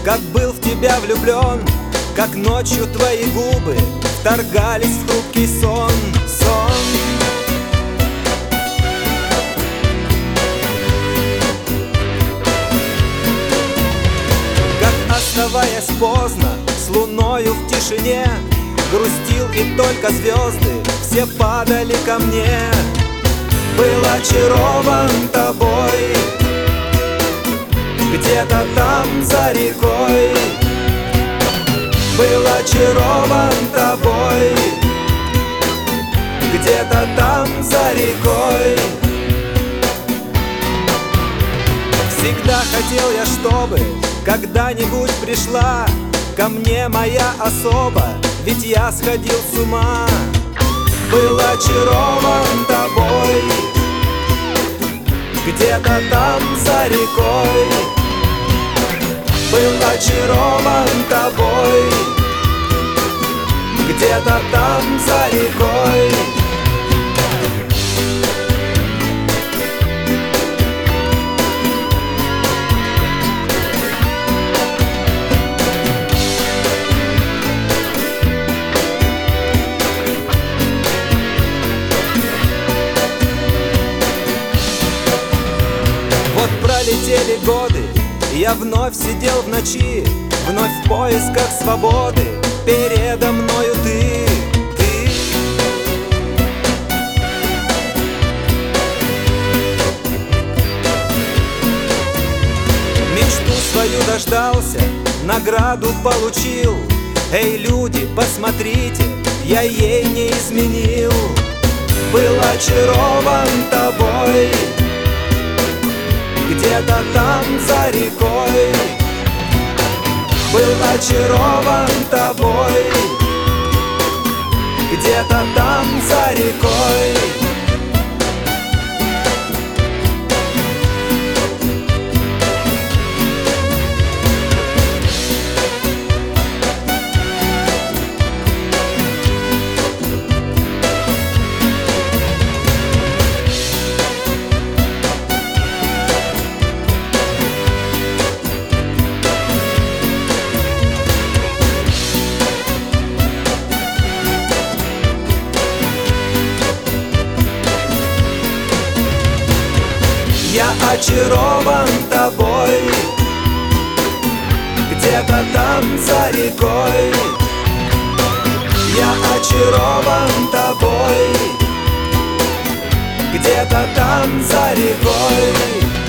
как был в тебя влюблен, как ночью твои губы вторгались в хрупкий сон. Как, оставаясь поздно, с луною в тишине, грустил, и только звезды все падали ко мне. Был очарован тобой, где-то там за рекой. Был очарован тобой, где-то там за рекой. Всегда хотел я, чтобы когда-нибудь пришла ко мне моя особа, ведь я сходил с ума. Был очарован тобой, где-то там за рекой. Был очарован тобой, где-то там за рекой. Вот пролетели годы, я вновь сидел в ночи, вновь в поисках свободы. Передо мною ты. Мечту свою дождался, награду получил. Эй, люди, посмотрите, я ей не изменил. Был очарован тобой, где-то там за рекой. Был очарован тобой, где-то там за рекой. Я очарован тобой, где-то там за рекой. Я очарован тобой, где-то там за рекой.